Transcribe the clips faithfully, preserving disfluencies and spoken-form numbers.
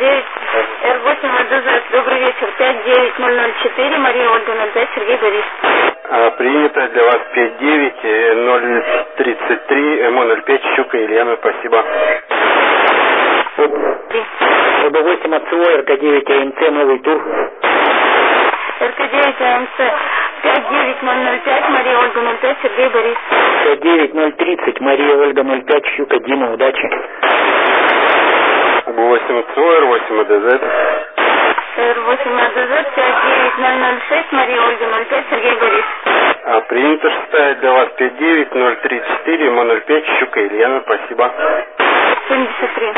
девять, Р восемь АДЗ. Добрый вечер. пять девять ноль ноль четыре, Мария Ольга ноль пять, Сергей Борис. А, принято для вас пять девять ноль тридцать три, ЭМО ноль пять, Щука Ильяна, спасибо. ОБ восемь АЦО, РК девять АМЦ, новый тур. РК девять АМЦ, пять девять ноль ноль пять, Мария Ольга ноль пять, Сергей Борис. пять девять ноль тридцать, Мария Ольга ноль пять, Щука Дима, удачи. ОБ восемь АЦО, Р восемь АДЗ. Р восемь АДЗ, пять девять ноль ноль шесть, Мария Ольга ноль пять, Сергей Борис. А, принято шестая для вас пять девять ноль тридцать четыре, ЭМО ноль пять, Щука Ильяна, спасибо. семьдесят три.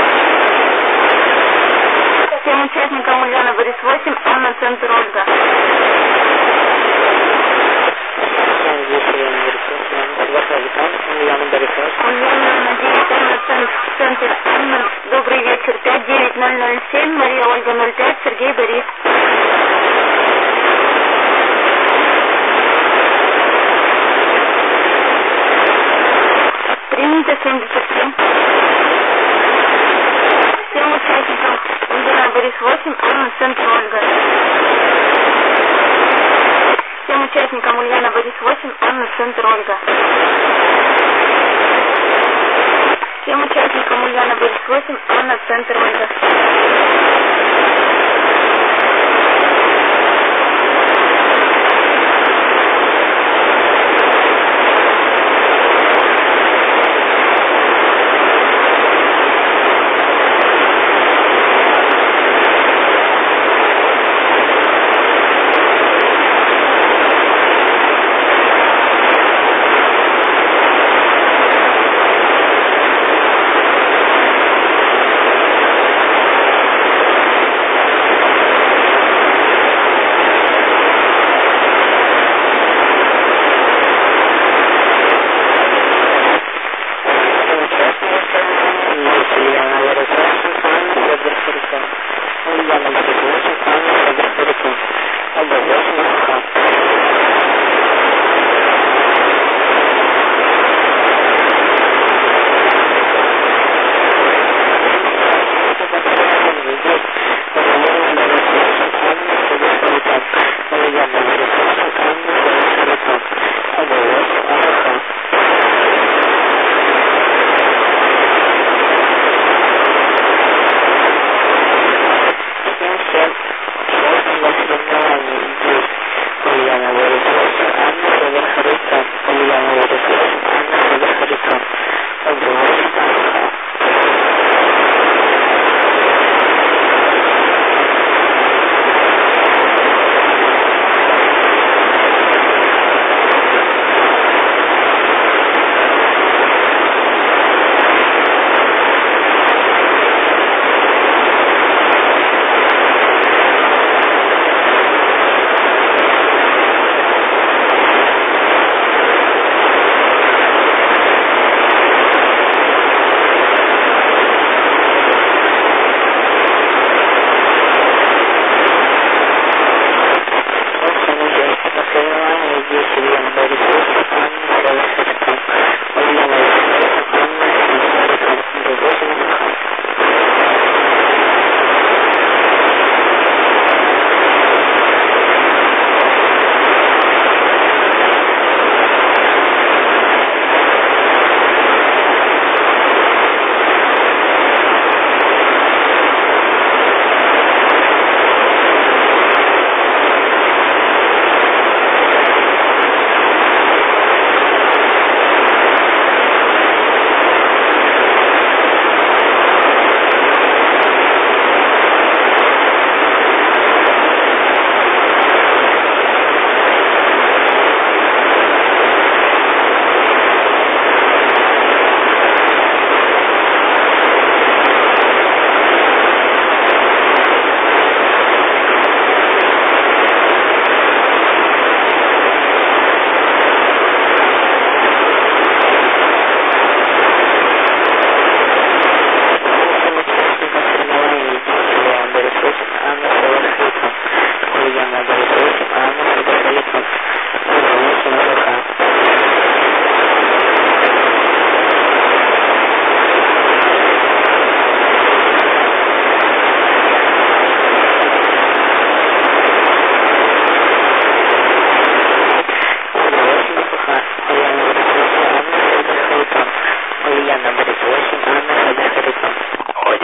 Всем участникам Ульяна Борис восемь, Анна, центр Ольга. Ульяна Борис Ульяна, надеюсь, Анна, центр Анна, добрый вечер. пять девять ноль ноль семь, Мария Ольга ноль пять, Сергей Борис. Принято семьдесят семь. Всем участникам Ульяна Борис восемь, Анна, центр Ольга. Всем участникам Ульяна Борис восемь, Анна, центр Ольга. Всем участникам Ульяна Борис восемь, Анна, центр Ольга.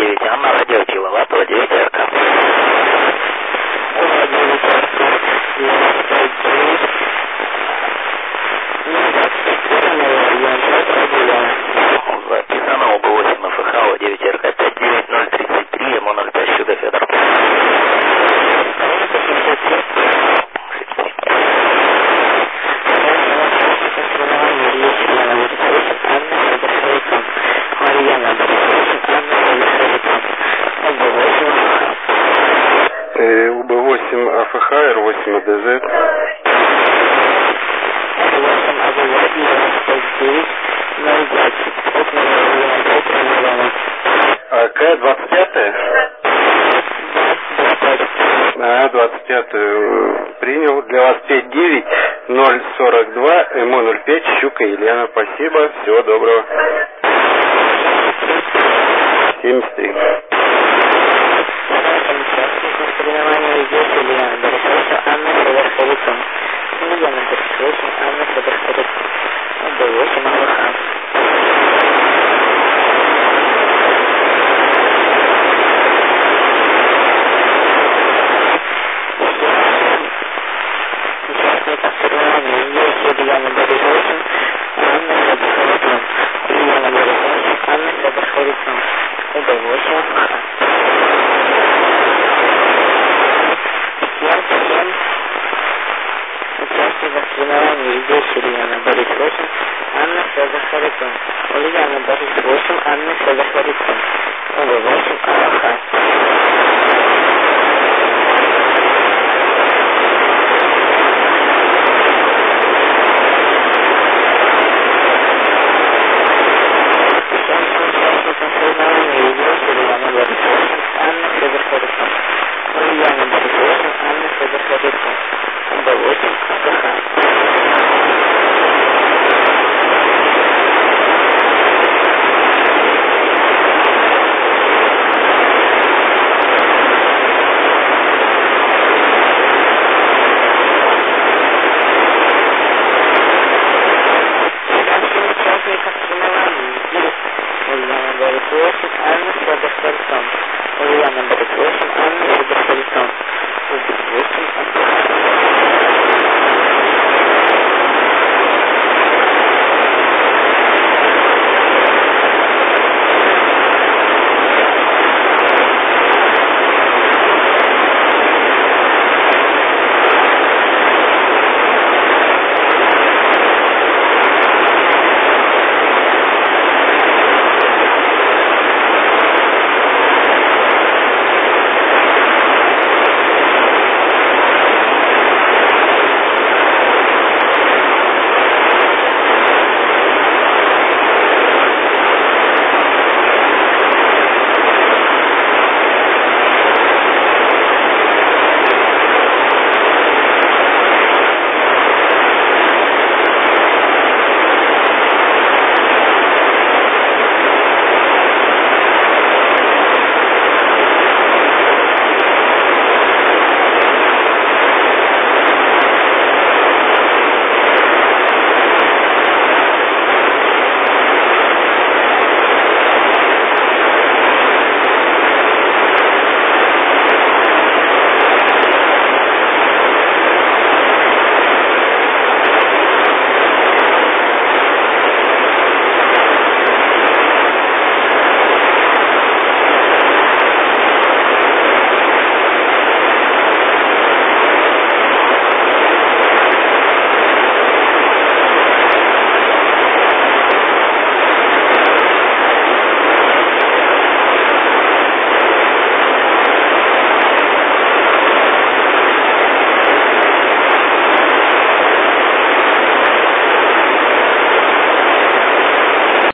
девять, Анна, радио Киловаттова, девять РК. девять РК, девять девять. Записано ОБ восемь ФХ, девять РК, пять девять ноль тридцать три, МО ноль пять, Щука Федор. УБ восемь АФХ, Р восемь АДЗ. АК двадцать пятая? А, двадцать пятую принял. Для вас пять девять ноль сорок два, МО ноль пять, Щука Елена. Спасибо, всего доброго. семьдесят три. Ульяна, Анна, Федор, Анна, Федор,